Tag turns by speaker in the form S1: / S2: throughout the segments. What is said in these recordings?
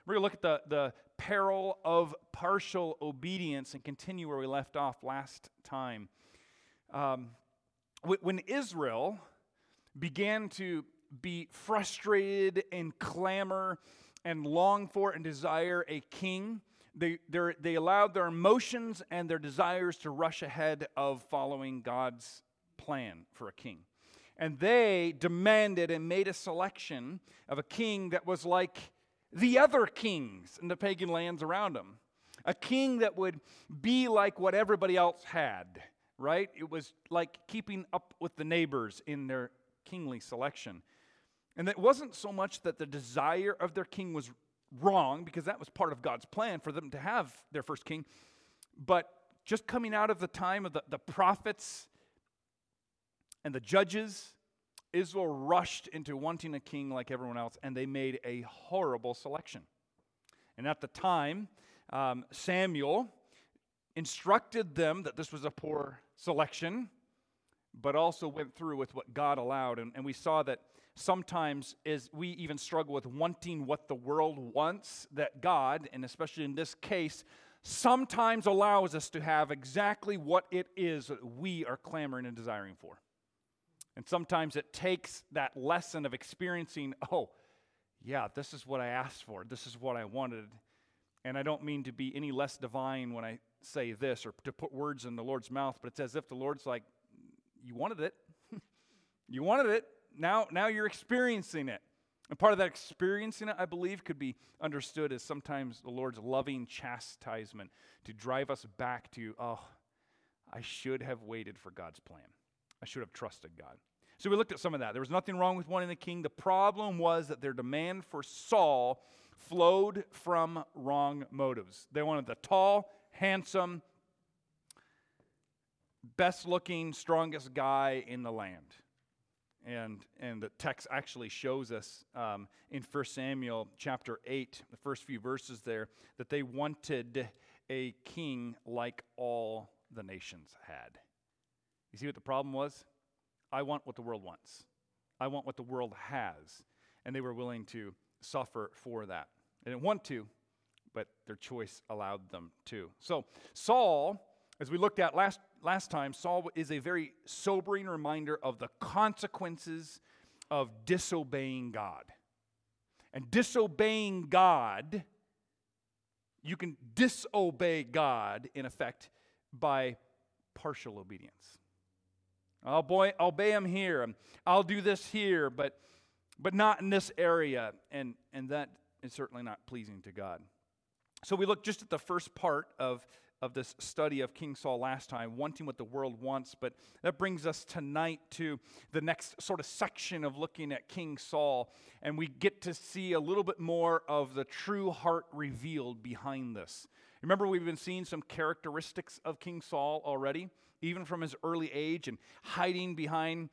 S1: We're going to look at the peril of partial obedience and continue where we left off last time. When Israel began to be frustrated and clamor and long for and desire a king, they allowed their emotions and their desires to rush ahead of following God's plan for a king. And they demanded and made a selection of a king that was like the other kings in the pagan lands around them. A king that would be like what everybody else had, right? It was like keeping up with the neighbors in their kingly selection. And it wasn't so much that the desire of their king was wrong, because that was part of God's plan for them to have their first king, but just coming out of the time of the prophets and the judges, Israel rushed into wanting a king like everyone else, and they made a horrible selection. And at the time, Samuel instructed them that this was a poor selection, but also went through with what God allowed. And we saw that sometimes as we even struggle with wanting what the world wants, that God, and especially in this case, sometimes allows us to have exactly what it is that we are clamoring and desiring for. And sometimes it takes that lesson of experiencing, oh, yeah, this is what I asked for. This is what I wanted. And I don't mean to be any less divine when I say this or to put words in the Lord's mouth, but it's as if the Lord's like, you wanted it. You wanted it. Now you're experiencing it. And part of that experiencing it, I believe, could be understood as sometimes the Lord's loving chastisement to drive us back to, oh, I should have waited for God's plan. I should have trusted God. So we looked at some of that. There was nothing wrong with wanting a king. The problem was that their demand for Saul flowed from wrong motives. They wanted the tall, handsome, best-looking, strongest guy in the land. And the text actually shows us in 1 Samuel chapter 8, the first few verses there, that they wanted a king like all the nations had. You see what the problem was? I want what the world wants. I want what the world has. And they were willing to suffer for that. They didn't want to, but their choice allowed them to. So Saul, as we looked at last time, Saul is a very sobering reminder of the consequences of disobeying God. And disobeying God, you can disobey God, in effect, by partial obedience. I'll obey him here. I'll do this here, but not in this area. And that is certainly not pleasing to God. So we looked just at the first part of this study of King Saul last time, wanting what the world wants. But that brings us tonight to the next sort of section of looking at King Saul. And we get to see a little bit more of the true heart revealed behind this. Remember, we've been seeing some characteristics of King Saul already, even from his early age, and hiding behind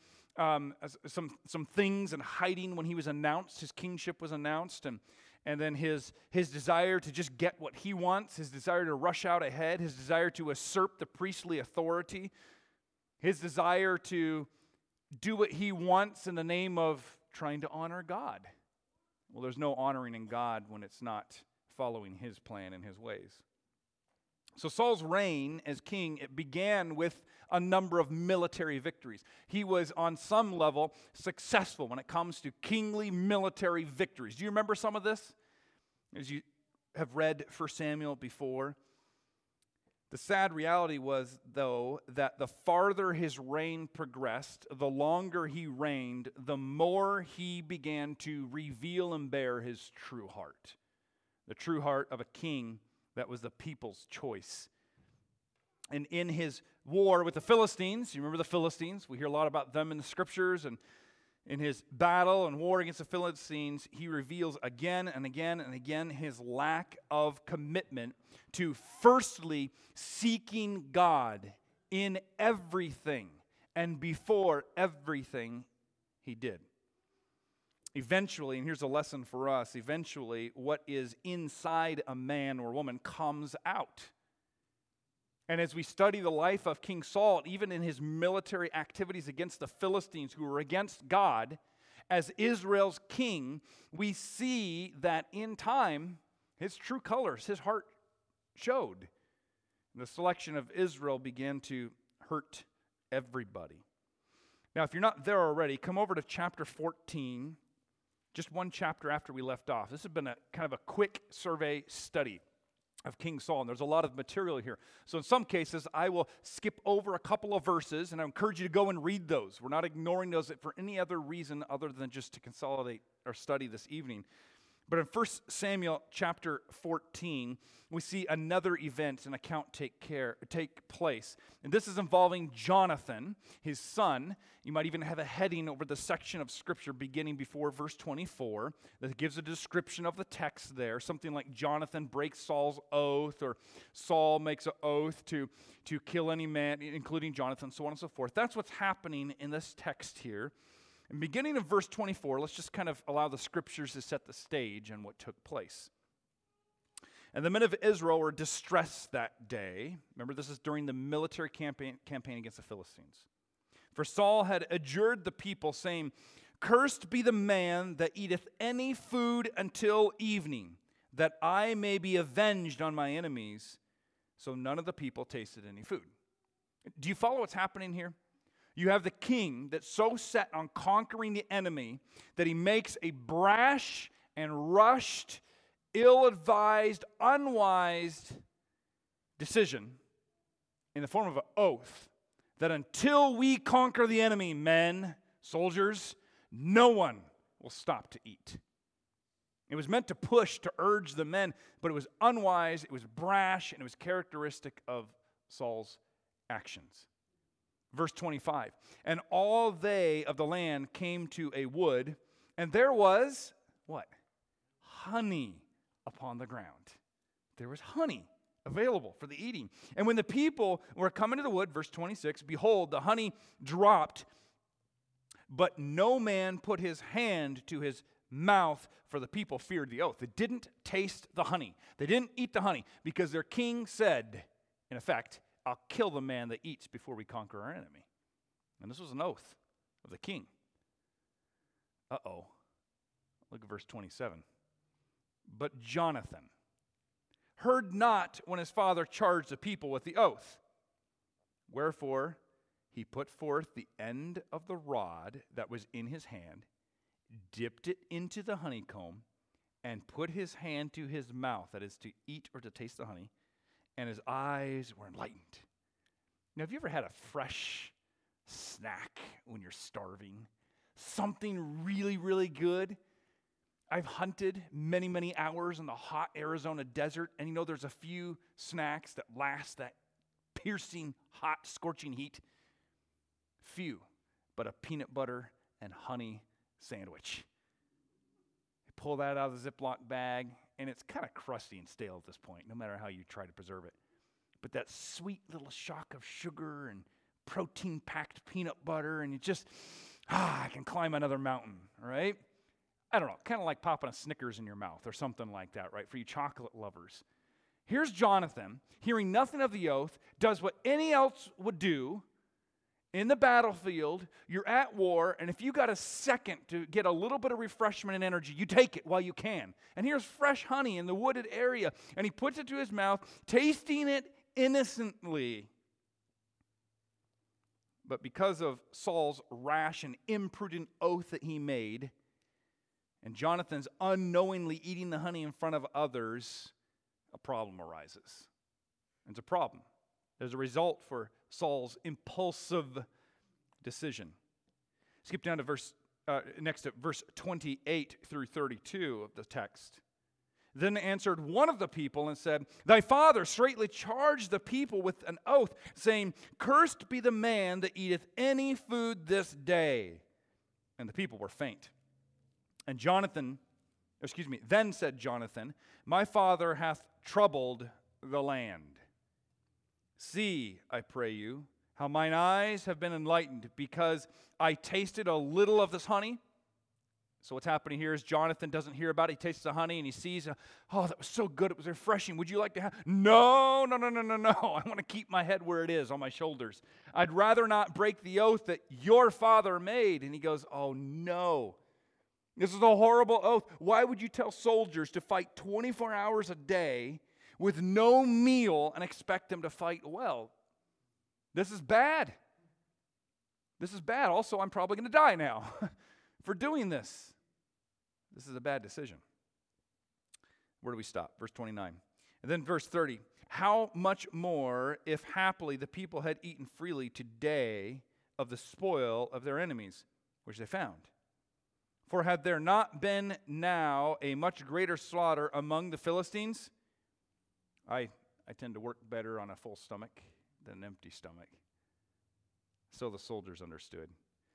S1: some things, and hiding when he was announced, his kingship was announced, and then his desire to just get what he wants, his desire to rush out ahead, his desire to usurp the priestly authority, his desire to do what he wants in the name of trying to honor God. Well, there's no honoring in God when it's not following his plan and his ways. So Saul's reign as king, it began with a number of military victories. He was on some level successful when it comes to kingly military victories. Do you remember some of this? As you have read 1 Samuel before. The sad reality was, though, that the farther his reign progressed, the longer he reigned, the more he began to reveal and bear his true heart. The true heart of a king that was the people's choice. And in his war with the Philistines, you remember the Philistines? We hear a lot about them in the scriptures. And in his battle and war against the Philistines, he reveals again and again and again his lack of commitment to firstly seeking God in everything and before everything he did. Eventually, and here's a lesson for us, eventually what is inside a man or woman comes out. And as we study the life of King Saul, even in his military activities against the Philistines who were against God, as Israel's king, we see that in time, His true colors, his heart showed. The selection of Israel began to hurt everybody. Now, if you're not there already, come over to chapter 14, just one chapter after we left off. This has been a kind of a quick survey study of King Saul, and there's a lot of material here. So in some cases, I will skip over a couple of verses, and I encourage you to go and read those. We're not ignoring those for any other reason other than just to consolidate our study this evening. But in 1 Samuel chapter 14, we see another event and account take place. And this is involving Jonathan, his son. You might even have a heading over the section of Scripture beginning before verse 24 that gives a description of the text there. Something like Jonathan breaks Saul's oath, or Saul makes an oath to kill any man, including Jonathan, so on and so forth. That's what's happening in this text here. And beginning of verse 24, let's just kind of allow the Scriptures to set the stage and what took place. And the men of Israel were distressed that day. Remember, this is during the military campaign against the Philistines. For Saul had adjured the people, saying, "Cursed be the man that eateth any food until evening, that I may be avenged on my enemies." So none of the people tasted any food. Do you follow what's happening here? You have the king that's so set on conquering the enemy that he makes a brash and rushed, ill-advised, unwise decision in the form of an oath that until we conquer the enemy, men, soldiers, no one will stop to eat. It was meant to push, to urge the men, but it was unwise, it was brash, and it was characteristic of Saul's actions. Verse 25, and all they of the land came to a wood, and there was, what? Honey upon the ground. There was honey available for the eating. And when the people were coming to the wood, verse 26, behold, the honey dropped, but no man put his hand to his mouth, for the people feared the oath. They didn't taste the honey. They didn't eat the honey because their king said, in effect, "I'll kill the man that eats before we conquer our enemy." And this was an oath of the king. Look at verse 27. But Jonathan heard not when his father charged the people with the oath. Wherefore he put forth the end of the rod that was in his hand, dipped it into the honeycomb, and put his hand to his mouth, that is, to eat or to taste the honey, and his eyes were enlightened. Now, have you ever had a fresh snack when you're starving? Something really, really good? I've hunted many, many hours in the hot Arizona desert, and there's a few snacks that last that piercing, hot, scorching heat. Few, but a peanut butter and honey sandwich. You pull that out of the Ziploc bag, and it's kind of crusty and stale at this point, no matter how you try to preserve it. But that sweet little shock of sugar and protein-packed peanut butter, and I can climb another mountain, right? I don't know, kind of like popping a Snickers in your mouth or something like that, right, for you chocolate lovers. Here's Jonathan, hearing nothing of the oath, does what any else would do. In the battlefield, you're at war, and if you got a second to get a little bit of refreshment and energy, you take it while you can. And here's fresh honey in the wooded area, and he puts it to his mouth, tasting it innocently. But because of Saul's rash and imprudent oath that he made, and Jonathan's unknowingly eating the honey in front of others, a problem arises. And it's a problem. There's a result for Saul's impulsive decision. Skip down to verse 28 through 32 of the text. Then answered one of the people and said, "Thy father straitly charged the people with an oath, saying, Cursed be the man that eateth any food this day. And the people were faint. And then said Jonathan, My father hath troubled the land. See, I pray you, how mine eyes have been enlightened, because I tasted a little of this honey." So what's happening here is Jonathan doesn't hear about it. He tastes the honey and he sees, that was so good. It was refreshing. Would you like to have? No. I want to keep my head where it is, on my shoulders. I'd rather not break the oath that your father made. And he goes, oh, no. This is a horrible oath. Why would you tell soldiers to fight 24 hours a day with no meal and expect them to fight well? This is bad. This is bad. Also, I'm probably going to die now for doing this. This is a bad decision. Where do we stop? Verse 29. And then verse 30. How much more if happily the people had eaten freely today of the spoil of their enemies, which they found? For had there not been now a much greater slaughter among the Philistines? I tend to work better on a full stomach than an empty stomach. So the soldiers understood.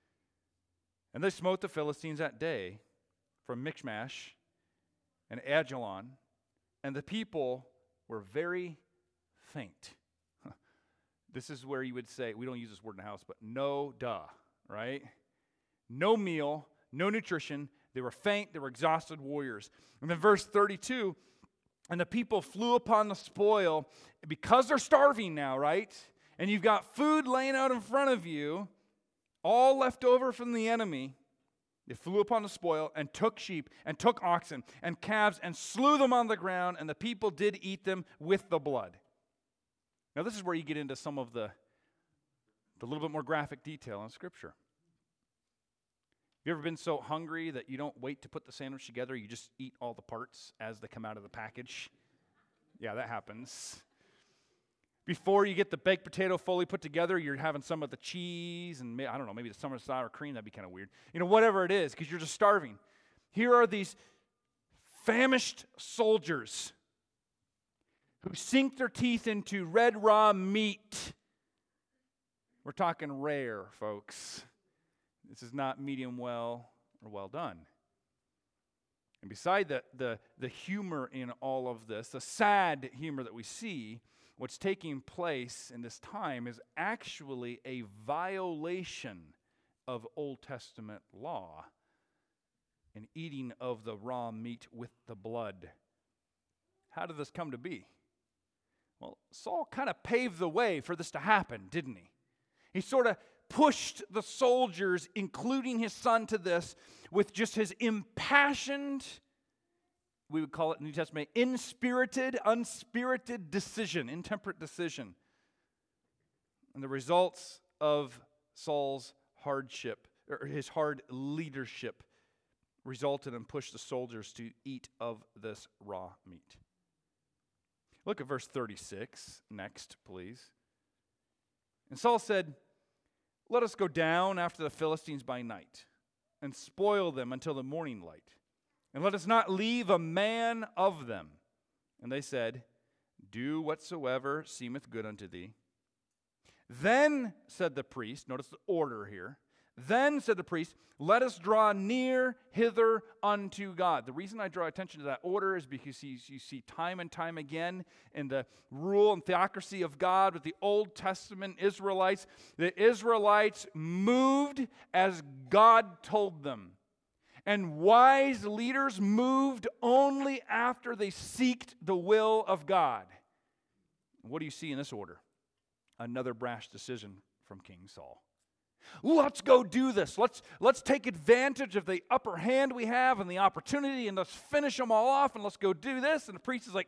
S1: And they smote the Philistines that day from Michmash and Ajalon, and the people were very faint. This is where you would say, we don't use this word in the house, but no duh, right? No meal, no nutrition. They were faint, they were exhausted warriors. And then verse 32, and the people flew upon the spoil because they're starving now, right? And you've got food laying out in front of you, all left over from the enemy. They flew upon the spoil and took sheep and took oxen and calves and slew them on the ground, and the people did eat them with the blood. Now this is where you get into some of the little bit more graphic detail in Scripture. Have you ever been so hungry that you don't wait to put the sandwich together, you just eat all the parts as they come out of the package? Yeah, that happens. Before you get the baked potato fully put together, you're having some of the cheese and, I don't know, maybe some of the sour cream. That'd be kind of weird. Whatever it is, because you're just starving. Here are these famished soldiers who sink their teeth into red raw meat. We're talking rare, folks. This is not medium well or well done. And beside the humor in all of this, the sad humor that we see, what's taking place in this time is actually a violation of Old Testament law, an eating of the raw meat with the blood. How did this come to be? Well, Saul kind of paved the way for this to happen, didn't he? He sort of pushed the soldiers, including his son, to this with just his impassioned, we would call it in the New Testament, unspirited decision, intemperate decision. And the results of Saul's hardship, or his hard leadership, resulted and pushed the soldiers to eat of this raw meat. Look at verse 36 next, please. And Saul said, "Let us go down after the Philistines by night, and spoil them until the morning light. And let us not leave a man of them." And they said, "Do whatsoever seemeth good unto thee." Then said the priest, notice the order here. Then said the priest, "Let us draw near hither unto God." The reason I draw attention to that order is because you see time and time again in the rule and theocracy of God with the Old Testament Israelites, the Israelites moved as God told them. And wise leaders moved only after they seeked the will of God. What do you see in this order? Another brash decision from King Saul. Let's go do this. Let's take advantage of the upper hand we have and the opportunity, and let's finish them all off, and let's go do this. And the priest is like,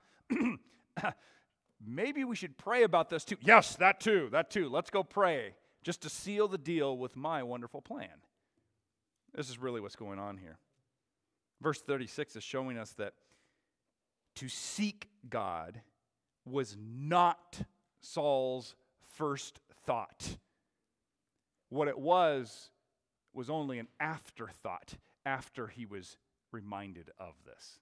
S1: maybe we should pray about this too. Yes, that too. Let's go pray just to seal the deal with my wonderful plan. This is really what's going on here. Verse 36 is showing us that to seek God was not Saul's first thought. What it was only an afterthought after he was reminded of this.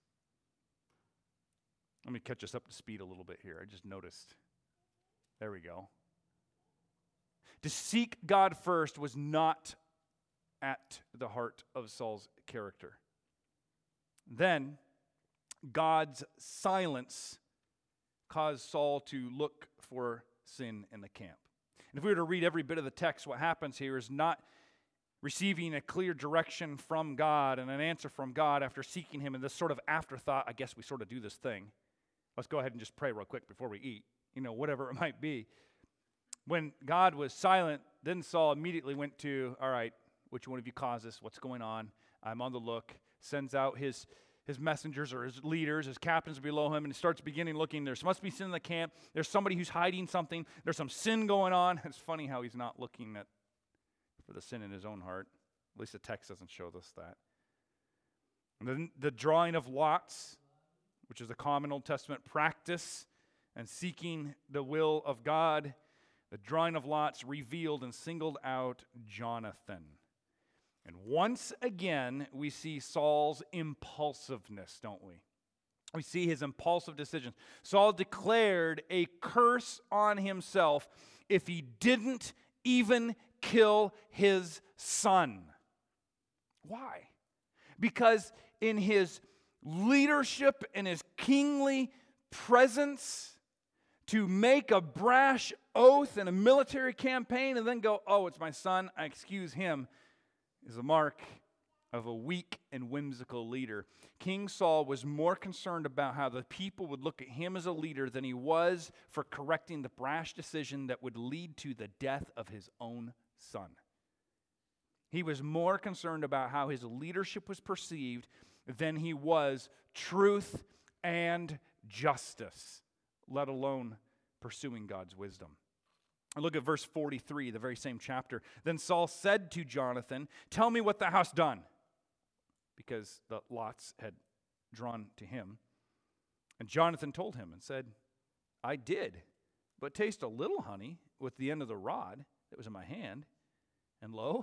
S1: Let me catch us up to speed a little bit here. I just noticed. There we go. To seek God first was not at the heart of Saul's character. Then, God's silence caused Saul to look for sin in the camp. And if we were to read every bit of the text, what happens here is not receiving a clear direction from God and an answer from God after seeking Him in this sort of afterthought. I guess we sort of do this thing. Let's go ahead and just pray real quick before we eat, whatever it might be. When God was silent, then Saul immediately went to, all right, which one of you caused this? What's going on? I'm on the look, sends out his messengers or his leaders, his captains below him, and he starts beginning looking. There must be sin in the camp. There's somebody who's hiding something. There's some sin going on. It's funny how he's not looking for the sin in his own heart. At least the text doesn't show us that. And then the drawing of lots, which is a common Old Testament practice, and seeking the will of God. The drawing of lots revealed and singled out Jonathan. And once again, we see Saul's impulsiveness, don't we? We see his impulsive decisions. Saul declared a curse on himself if he didn't even kill his son. Why? Because in his leadership and his kingly presence, to make a brash oath in a military campaign and then go, oh, it's my son, I excuse him, is a mark of a weak and whimsical leader. King Saul was more concerned about how the people would look at him as a leader than he was for correcting the brash decision that would lead to the death of his own son. He was more concerned about how his leadership was perceived than he was truth and justice, let alone pursuing God's wisdom. Look at verse 43, the very same chapter. Then Saul said to Jonathan, tell me what thou hast done, because the lots had drawn to him. And Jonathan told him and said, I did, but taste a little honey with the end of the rod that was in my hand, and lo,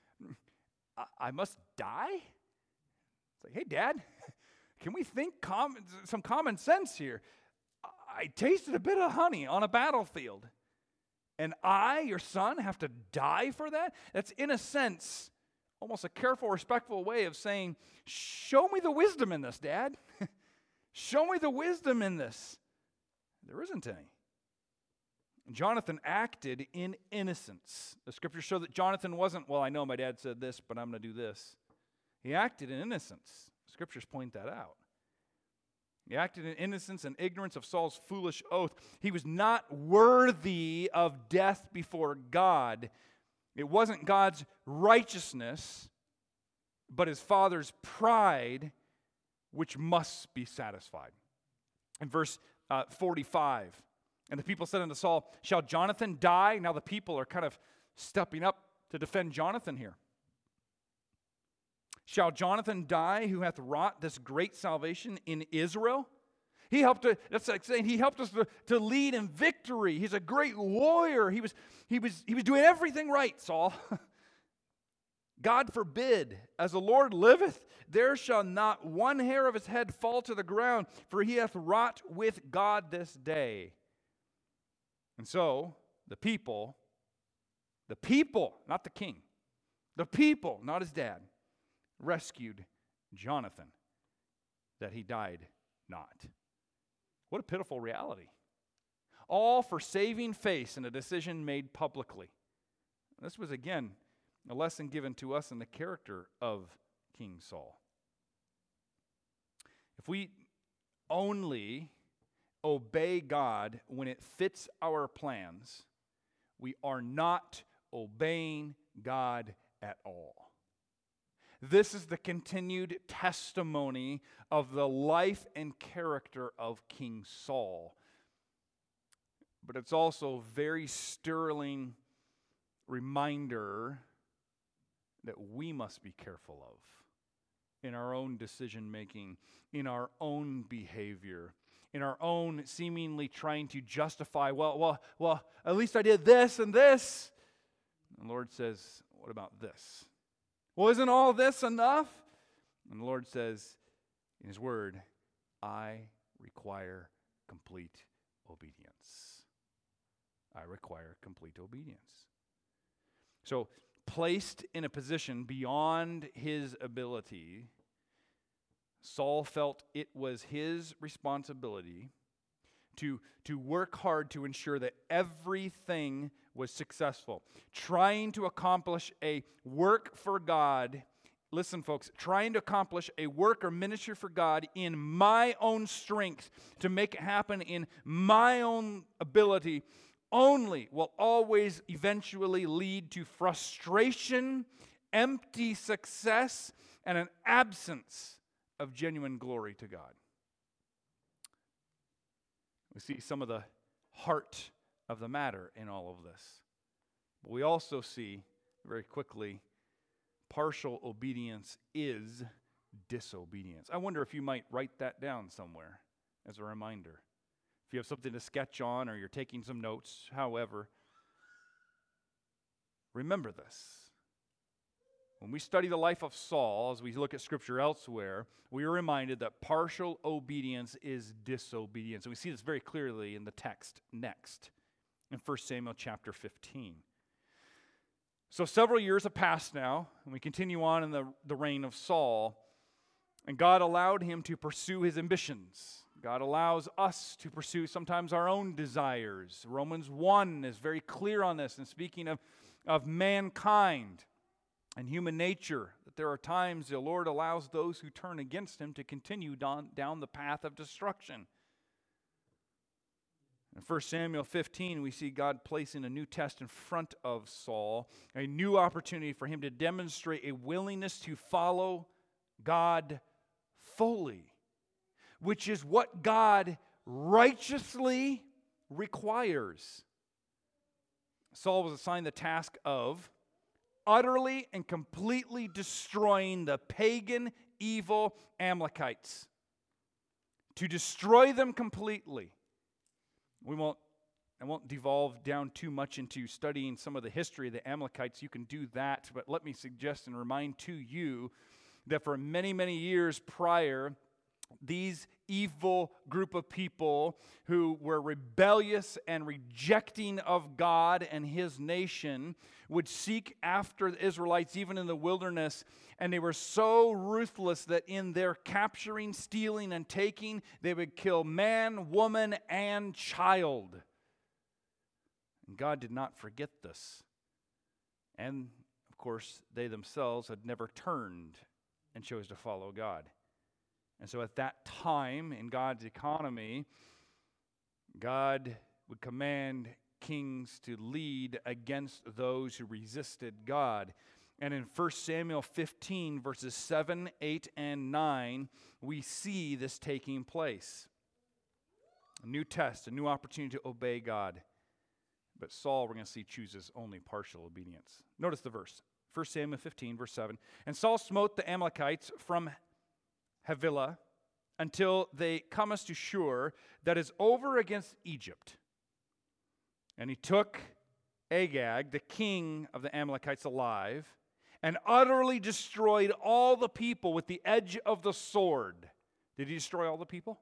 S1: I must die? It's like, hey, Dad, can we think some common sense here? I tasted a bit of honey on a battlefield, and I, your son, have to die for that? That's, in a sense, almost a careful, respectful way of saying, show me the wisdom in this, Dad. Show me the wisdom in this. There isn't any. Jonathan acted in innocence. The scriptures show that Jonathan wasn't, well, I know my dad said this, but I'm going to do this. He acted in innocence. The scriptures point that out. He acted in innocence and ignorance of Saul's foolish oath. He was not worthy of death before God. It wasn't God's righteousness, but his father's pride, which must be satisfied. In verse 45, and the people said unto Saul, shall Jonathan die? Now the people are kind of stepping up to defend Jonathan here. Shall Jonathan die who hath wrought this great salvation in Israel? That's like saying he helped us to lead in victory. He's a great warrior. He was doing everything right, Saul. God forbid, as the Lord liveth, there shall not one hair of his head fall to the ground, for he hath wrought with God this day. And so, the people, not the king, the people, not his dad, rescued Jonathan, that he died not. What a pitiful reality. All for saving face in a decision made publicly. This was, again, a lesson given to us in the character of King Saul. If we only obey God when it fits our plans, we are not obeying God at all. This is the continued testimony of the life and character of King Saul. But it's also a very sterling reminder that we must be careful of in our own decision making, in our own behavior, in our own seemingly trying to justify, well, at least I did this and this. And the Lord says, what about this? Well, isn't all this enough? And the Lord says in his word, I require complete obedience. I require complete obedience. So, placed in a position beyond his ability, Saul felt it was his responsibility to work hard to ensure that everything was successful. Trying to accomplish a work for God, listen folks, trying to accomplish a work or ministry for God in my own strength, to make it happen in my own ability, only will always eventually lead to frustration, empty success, and an absence of genuine glory to God. We see some of the heart of the matter in all of this. But we also see, very quickly, partial obedience is disobedience. I wonder if you might write that down somewhere as a reminder. If you have something to sketch on or you're taking some notes, however, remember this. When we study the life of Saul, as we look at Scripture elsewhere, we are reminded that partial obedience is disobedience. And we see this very clearly in the text next, in 1 Samuel chapter 15. So several years have passed now, and we continue on in the reign of Saul, and God allowed him to pursue his ambitions. God allows us to pursue sometimes our own desires. Romans 1 is very clear on this, and speaking of mankind and human nature, that there are times the Lord allows those who turn against him to continue down the path of destruction. In 1 Samuel 15, we see God placing a new test in front of Saul, a new opportunity for him to demonstrate a willingness to follow God fully, which is what God righteously requires. Saul was assigned the task of utterly and completely destroying the pagan, evil Amalekites, to destroy them completely. I won't devolve down too much into studying some of the history of the Amalekites. You can do that, but let me suggest and remind to you that for many, many years prior, these evil group of people who were rebellious and rejecting of God and his nation would seek after the Israelites even in the wilderness, and they were so ruthless that in their capturing, stealing, and taking, they would kill man, woman, and child. And God did not forget this. And, of course, they themselves had never turned and chose to follow God. And so at that time in God's economy, God would command kings to lead against those who resisted God. And in 1 Samuel 15, verses 7, 8, and 9, we see this taking place. A new test, a new opportunity to obey God. But Saul, we're going to see, chooses only partial obedience. Notice the verse. 1 Samuel 15, verse 7. And Saul smote the Amalekites from Havilah until they comest to Shur, that is over against Egypt. And he took Agag, the king of the Amalekites, alive, and utterly destroyed all the people with the edge of the sword. Did he destroy all the people?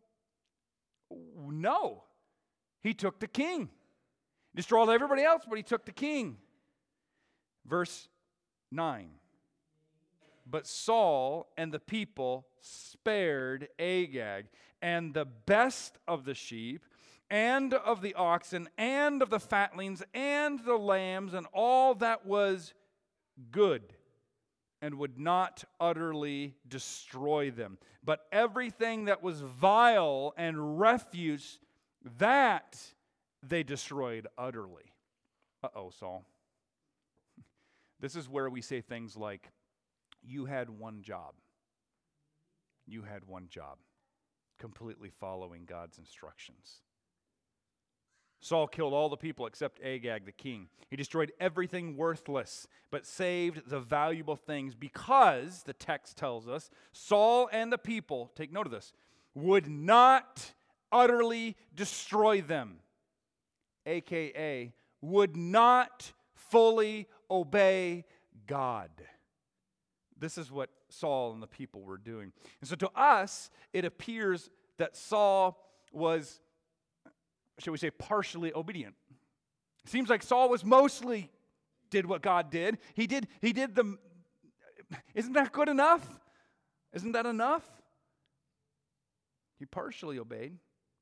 S1: No. He took the king. He destroyed everybody else, but he took the king. Verse 9. But Saul and the people spared Agag, and the best of the sheep, and of the oxen, and of the fatlings, and the lambs, and all that was good, and would not utterly destroy them. But everything that was vile and refuse, that they destroyed utterly. Uh-oh, Saul. This is where we say things like, you had one job. You had one job. Completely following God's instructions. Saul killed all the people except Agag the king. He destroyed everything worthless, but saved the valuable things because, the text tells us, Saul and the people, take note of this, would not utterly destroy them. AKA, would not fully obey God. This is what Saul and the people were doing. And so to us, it appears that Saul was, shall we say, partially obedient. It seems like Saul was mostly did what God did. He did the, isn't that good enough? Isn't that enough? He partially obeyed.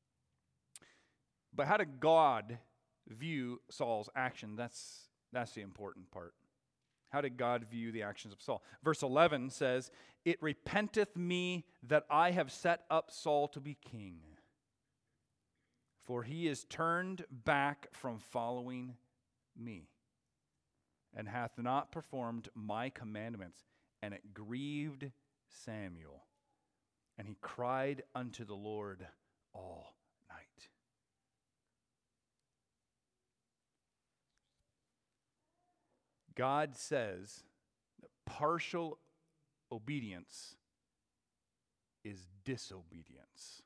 S1: But how did God view Saul's action? That's the important part. How did God view the actions of Saul? Verse 11 says, "It repenteth me that I have set up Saul to be king. For he is turned back from following me, and hath not performed my commandments, and it grieved Samuel. And he cried unto the Lord all night. God says that partial obedience is disobedience.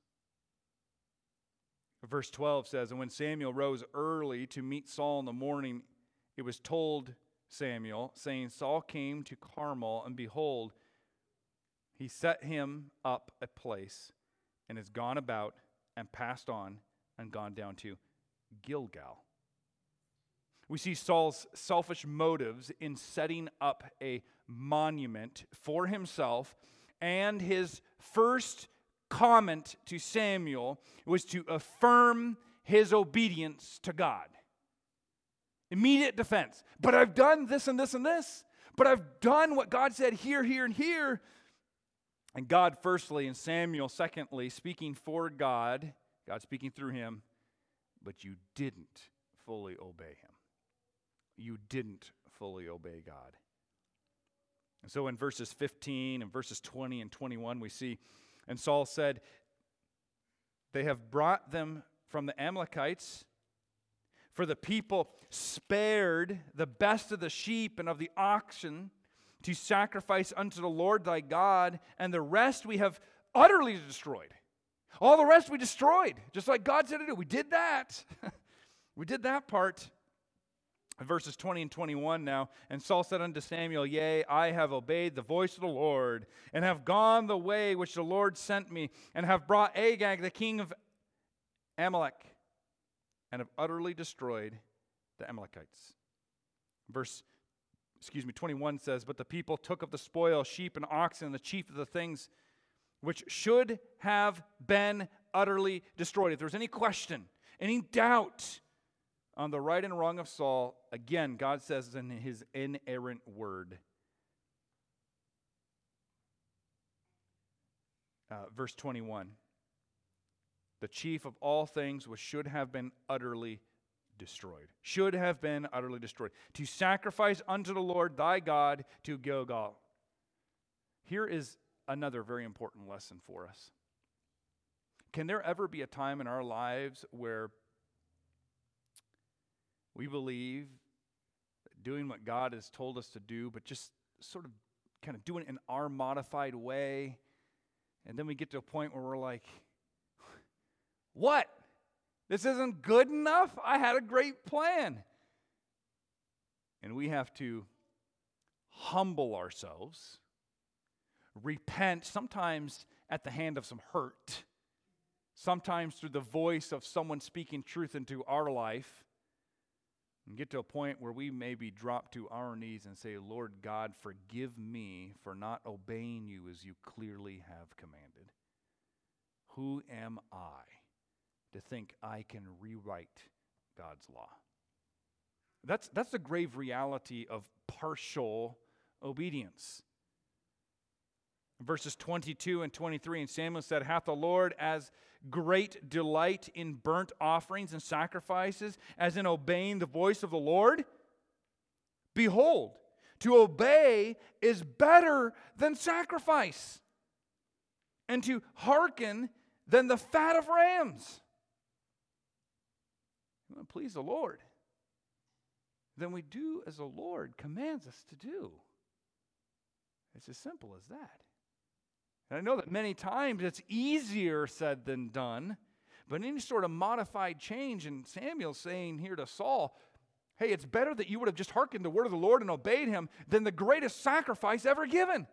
S1: Verse 12 says, And when Samuel rose early to meet Saul in the morning, it was told Samuel, saying, Saul came to Carmel, and behold, he set him up a place, and has gone about, and passed on, and gone down to Gilgal. We see Saul's selfish motives in setting up a monument for himself, and his first comment to Samuel was to affirm his obedience to God. Immediate defense. But I've done this and this and this. But I've done what God said here, here, and here. And God firstly, and Samuel secondly, speaking for God, God speaking through him, but you didn't fully obey him. You didn't fully obey God. And so in verses 15 and verses 20 and 21, we see, and Saul said, They have brought them from the Amalekites, for the people spared the best of the sheep and of the oxen to sacrifice unto the Lord thy God, and the rest we have utterly destroyed. All the rest we destroyed, just like God said to do. We did that. We did that part. Verses 20 and 21 now, And Saul said unto Samuel, Yea, I have obeyed the voice of the Lord, and have gone the way which the Lord sent me, and have brought Agag the king of Amalek, and have utterly destroyed the Amalekites. Verse 21 says, But the people took of the spoil, sheep and oxen, and the chief of the things which should have been utterly destroyed. If there's any question, any doubt on the right and wrong of Saul, again, God says in his inerrant word. Verse 21. The chief of all things which should have been utterly destroyed. Should have been utterly destroyed. To sacrifice unto the Lord thy God to Gilgal. Here is another very important lesson for us. Can there ever be a time in our lives where we believe that doing what God has told us to do, but just sort of kind of doing it in our modified way, and then we get to a point where we're like, what? This isn't good enough? I had a great plan. And we have to humble ourselves, repent, sometimes at the hand of some hurt, sometimes through the voice of someone speaking truth into our life, and get to a point where we maybe drop to our knees and say, Lord God, forgive me for not obeying you as you clearly have commanded. Who am I to think I can rewrite God's law? That's the grave reality of partial obedience. Verses 22 and 23, And Samuel said, Hath the Lord as great delight in burnt offerings and sacrifices as in obeying the voice of the Lord? Behold, to obey is better than sacrifice, and to hearken than the fat of rams. You want to please the Lord, then we do as the Lord commands us to do. It's as simple as that. And I know that many times it's easier said than done, but any sort of modified change, and Samuel's saying here to Saul, hey, it's better that you would have just hearkened the word of the Lord and obeyed him than the greatest sacrifice ever given.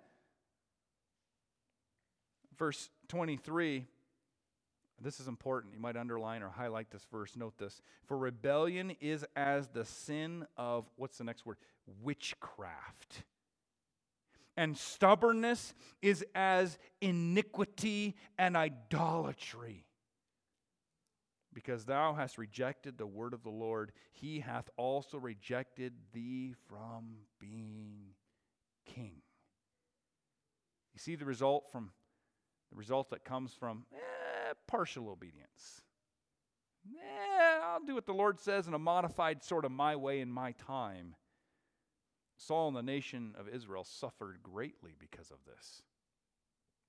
S1: Verse 23, this is important. You might underline or highlight this verse. Note this. For rebellion is as the sin of, what's the next word? Witchcraft. And stubbornness is as iniquity and idolatry. Because thou hast rejected the word of the Lord, he hath also rejected thee from being king. You see the result that comes from partial obedience. I'll do what the Lord says in a modified sort of my way in my time. Saul and the nation of Israel suffered greatly because of this.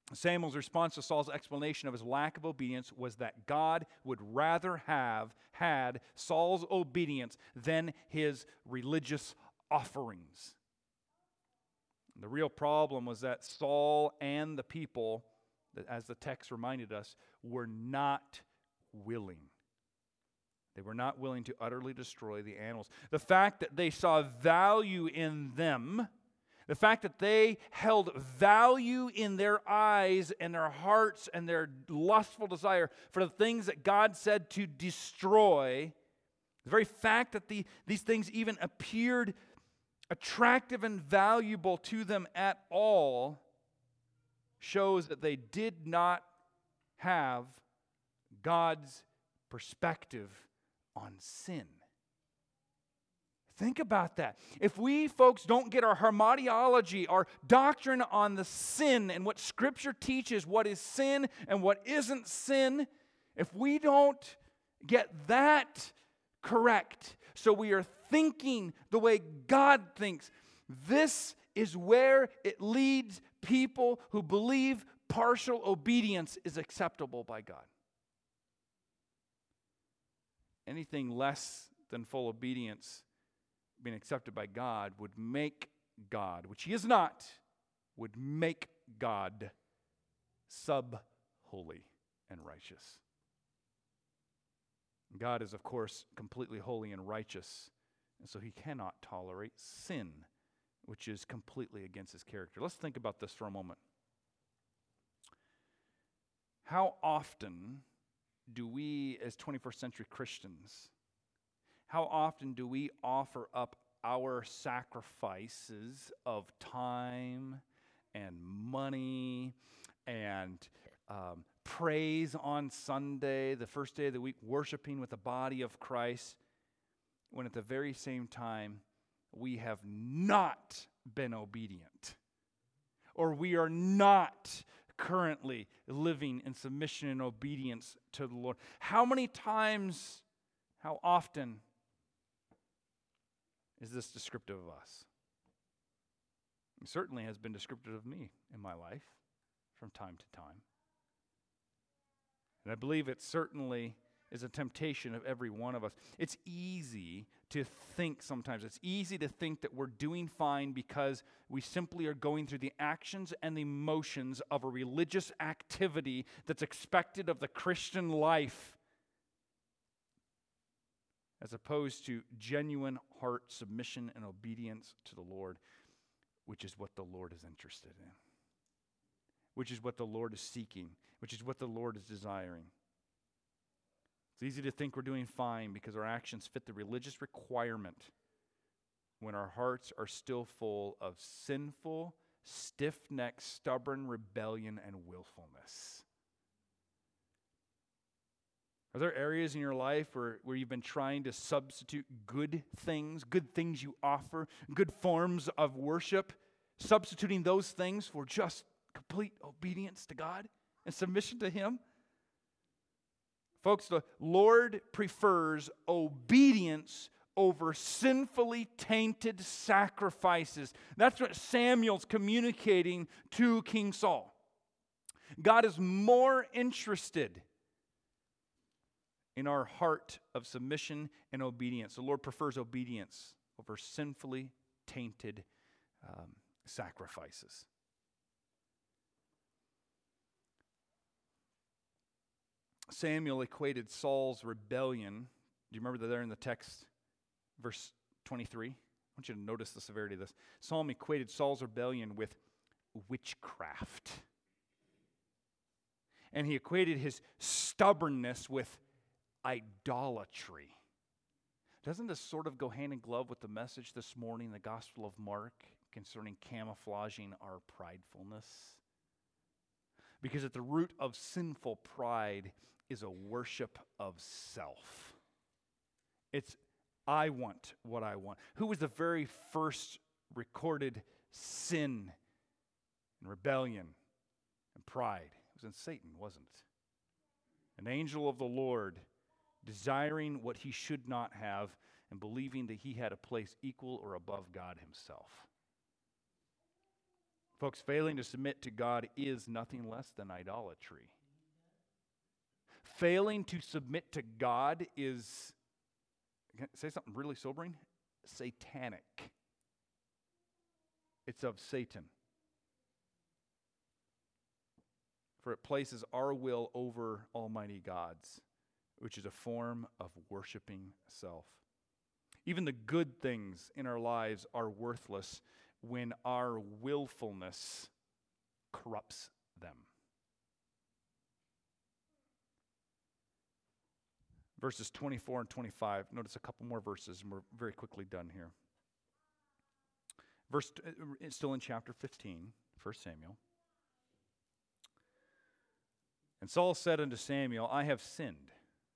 S1: Samuel's response to Saul's explanation of his lack of obedience was that God would rather have had Saul's obedience than his religious offerings. The real problem was that Saul and the people, as the text reminded us, were not willing. They were not willing to utterly destroy the animals. The fact that they saw value in them, the fact that they held value in their eyes and their hearts and their lustful desire for the things that God said to destroy, the very fact that these things even appeared attractive and valuable to them at all shows that they did not have God's perspective on sin. Think about that. If we folks don't get our hamartiology, our doctrine on the sin and what Scripture teaches, what is sin and what isn't sin, if we don't get that correct, so we are thinking the way God thinks, this is where it leads people who believe partial obedience is acceptable by God. Anything less than full obedience being accepted by God would make God, which He is not, would make God sub-holy and righteous. God is, of course, completely holy and righteous, and so He cannot tolerate sin, which is completely against His character. Let's think about this for a moment. How often do we, as 21st century Christians, how often do we offer up our sacrifices of time and money and praise on Sunday, the first day of the week, worshiping with the body of Christ, when at the very same time we have not been obedient, or we are not currently living in submission and obedience to the Lord? How many times, how often is this descriptive of us? It certainly has been descriptive of me in my life from time to time. And I believe it certainly is a temptation of every one of us. It's easy to think sometimes. It's easy to think that we're doing fine because we simply are going through the actions and the motions of a religious activity that's expected of the Christian life, as opposed to genuine heart submission and obedience to the Lord, which is what the Lord is interested in, which is what the Lord is seeking, which is what the Lord is desiring. It's easy to think we're doing fine because our actions fit the religious requirement when our hearts are still full of sinful, stiff-necked, stubborn rebellion and willfulness. Are there areas in your life where you've been trying to substitute good things you offer, good forms of worship, substituting those things for just complete obedience to God and submission to Him? Folks, the Lord prefers obedience over sinfully tainted sacrifices. That's what Samuel's communicating to King Saul. God is more interested in our heart of submission and obedience. The Lord prefers obedience over sinfully tainted sacrifices. Samuel equated Saul's rebellion. Do you remember that there in the text, verse 23? I want you to notice the severity of this. Saul equated Saul's rebellion with witchcraft. And he equated his stubbornness with idolatry. Doesn't this sort of go hand in glove with the message this morning in the Gospel of Mark concerning camouflaging our pridefulness? Because at the root of sinful pride is a worship of self. It's, I want what I want. Who was the very first recorded sin and rebellion and pride? It was in Satan, wasn't it? An angel of the Lord desiring what he should not have and believing that he had a place equal or above God Himself. Folks, failing to submit to God is nothing less than idolatry. Failing to submit to God is, can I say something really sobering? Satanic. It's of Satan. For it places our will over Almighty God's, which is a form of worshiping self. Even the good things in our lives are worthless when our willfulness corrupts them. Verses 24 and 25. Notice a couple more verses, and we're very quickly done here. It's still in chapter 15, 1 Samuel. And Saul said unto Samuel, I have sinned,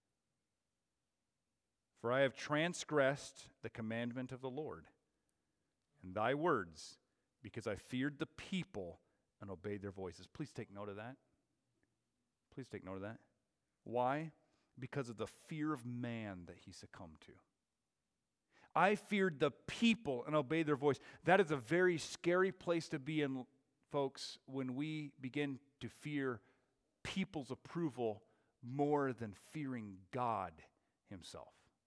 S1: for I have transgressed the commandment of the Lord and thy words, because I feared the people and obeyed their voices. Please take note of that. Please take note of that. Why? Because of the fear of man that he succumbed to. I feared the people and obeyed their voice. That is a very scary place to be in, folks, when we begin to fear people's approval more than fearing God himself.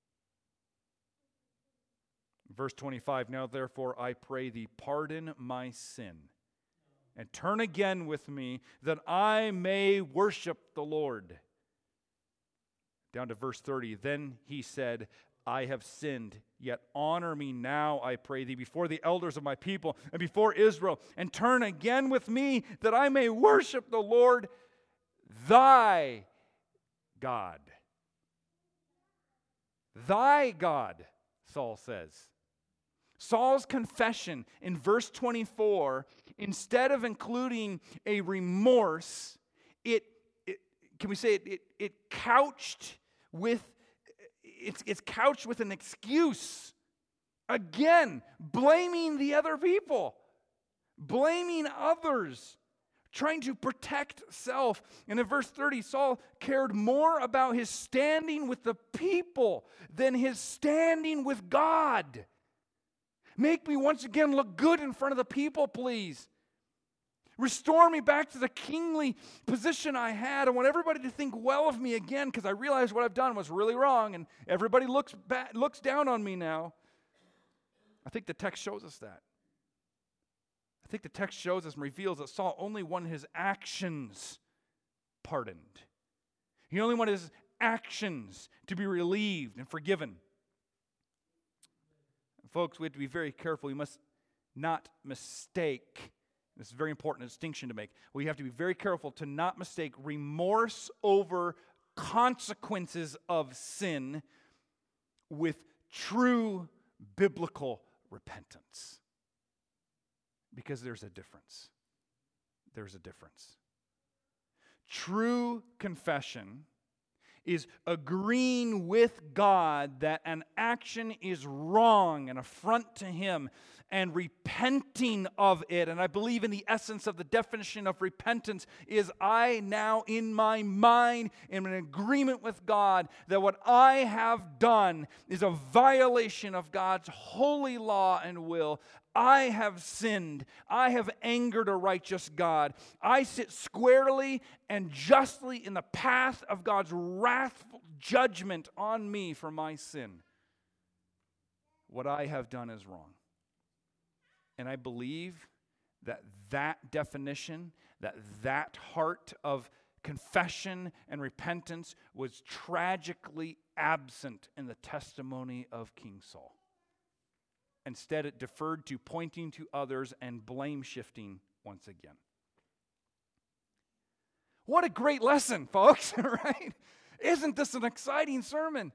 S1: Verse 25, now therefore I pray thee, pardon my sin, and turn again with me, that I may worship the Lord. Down to verse 30, then he said, I have sinned, yet honor me now, I pray thee, before the elders of my people and before Israel, and turn again with me, that I may worship the Lord thy God. Thy God, Saul says. Saul's confession in verse 24, instead of including a remorse, it couched with it's couched with an excuse. Again, blaming the other people, blaming others, trying to protect self. And in verse 30, Saul cared more about his standing with the people than his standing with God. Make me once again look good in front of the people, please. Restore me back to the kingly position I had. I want everybody to think well of me again, because I realize what I've done was really wrong, and everybody looks down on me now. I think the text shows us that. I think the text shows us and reveals that Saul only wanted his actions pardoned. He only wanted his actions to be relieved and forgiven. Folks, we have to be very careful. We must not mistake. This is a very important distinction to make. We have to be very careful to not mistake remorse over consequences of sin with true biblical repentance. Because there's a difference. There's a difference. True confession is agreeing with God that an action is wrong, an affront to Him, and repenting of it. And I believe in the essence of the definition of repentance is I now in my mind am in agreement with God that what I have done is a violation of God's holy law and will. I have sinned. I have angered a righteous God. I sit squarely and justly in the path of God's wrathful judgment on me for my sin. What I have done is wrong. And I believe that that definition, that heart of confession and repentance was tragically absent in the testimony of King Saul. Instead, it deferred to pointing to others and blame shifting once again. What a great lesson, folks, right? Isn't this an exciting sermon?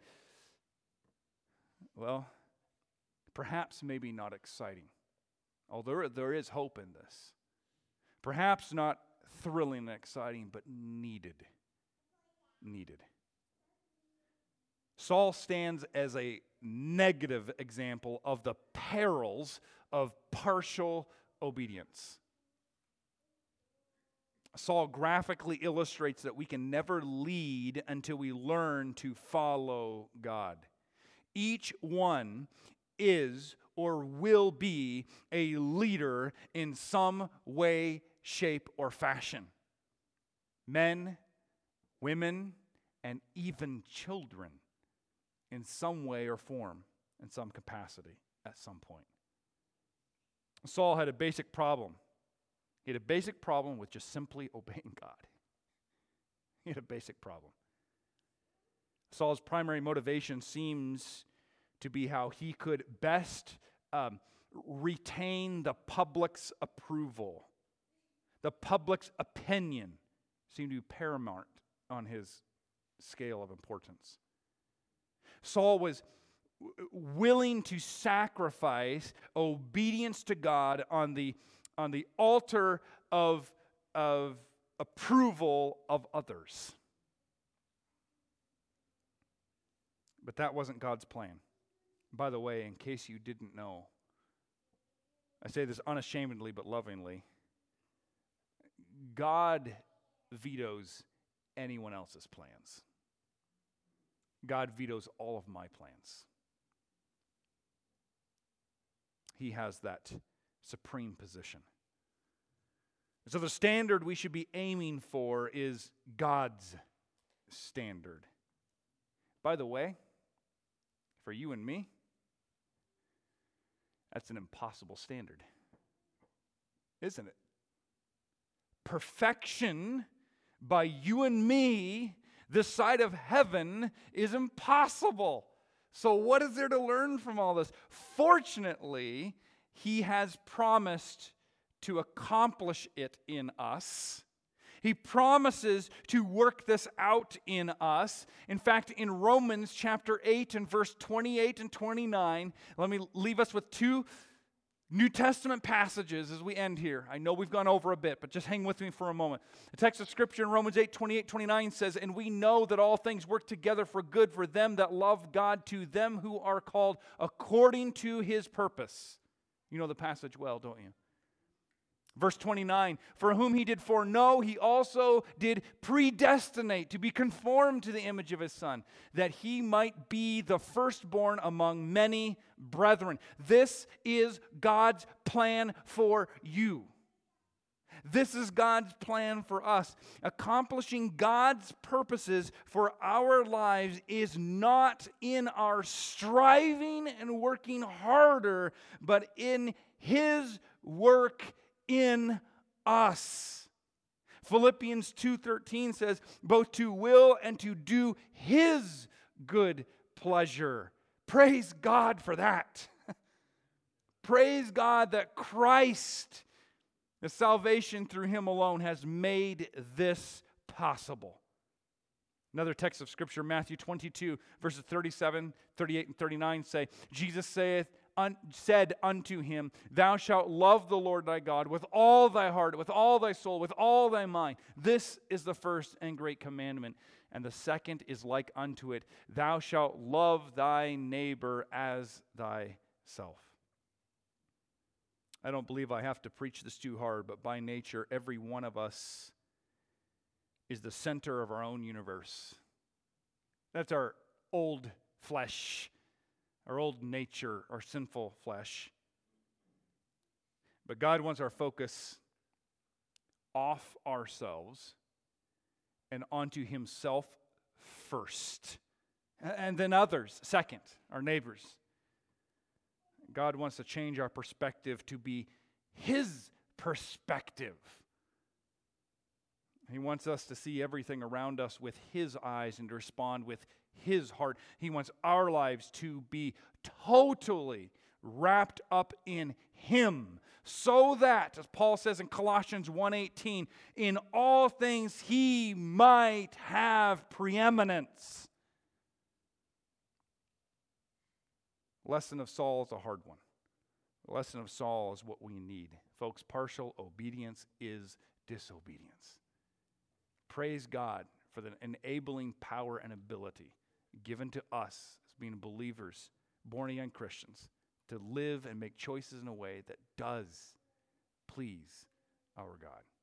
S1: Well, perhaps maybe not exciting. Although there is hope in this. Perhaps not thrilling and exciting, but needed. Needed. Saul stands as a negative example of the perils of partial obedience. Saul graphically illustrates that we can never lead until we learn to follow God. Each one is or will be a leader in some way, shape, or fashion. Men, women, and even children in some way or form, in some capacity, at some point. Saul had a basic problem. He had a basic problem with just simply obeying God. He had a basic problem. Saul's primary motivation seems to be how he could best retain the public's approval. The public's opinion seemed to be paramount on his scale of importance. Saul was willing to sacrifice obedience to God on the altar of approval of others. But that wasn't God's plan. By the way, in case you didn't know, I say this unashamedly but lovingly, God vetoes anyone else's plans. God vetoes all of my plans. He has that supreme position. So the standard we should be aiming for is God's standard. By the way, for you and me, that's an impossible standard, isn't it? Perfection by you and me, this side of heaven, is impossible. So what is there to learn from all this? Fortunately, He has promised to accomplish it in us. He promises to work this out in us. In fact, in Romans chapter 8 and verse 28 and 29, let me leave us with two New Testament passages as we end here. I know we've gone over a bit, but just hang with me for a moment. The text of Scripture in Romans 8, 28, 29 says, "And we know that all things work together for good for them that love God, to them who are called according to His purpose." You know the passage well, don't you? Verse 29, "For whom He did foreknow, He also did predestinate to be conformed to the image of His Son, that He might be the firstborn among many brethren." This is God's plan for you. This is God's plan for us. Accomplishing God's purposes for our lives is not in our striving and working harder, but in His work in us. Philippians 2:13 says, "Both to will and to do His good pleasure." Praise God for that. Praise God that Christ, the salvation through Him alone, has made this possible. Another text of Scripture, Matthew 22, verses 37, 38, and 39 say, "Jesus said unto him, Thou shalt love the Lord thy God with all thy heart, with all thy soul, with all thy mind. This is the first and great commandment. And the second is like unto it, Thou shalt love thy neighbor as thyself." I don't believe I have to preach this too hard, but by nature, every one of us is the center of our own universe. That's our old flesh, our old nature, our sinful flesh. But God wants our focus off ourselves and onto Himself first, and then others second, our neighbors. God wants to change our perspective to be His perspective. He wants us to see everything around us with His eyes and to respond with His heart. He wants our lives to be totally wrapped up in Him, so that, as Paul says in Colossians 1:18, in all things He might have preeminence. The lesson of Saul is a hard one. The lesson of Saul is what we need. Folks, partial obedience is disobedience. Praise God for the enabling power and ability given to us as being believers, born-again Christians, to live and make choices in a way that does please our God.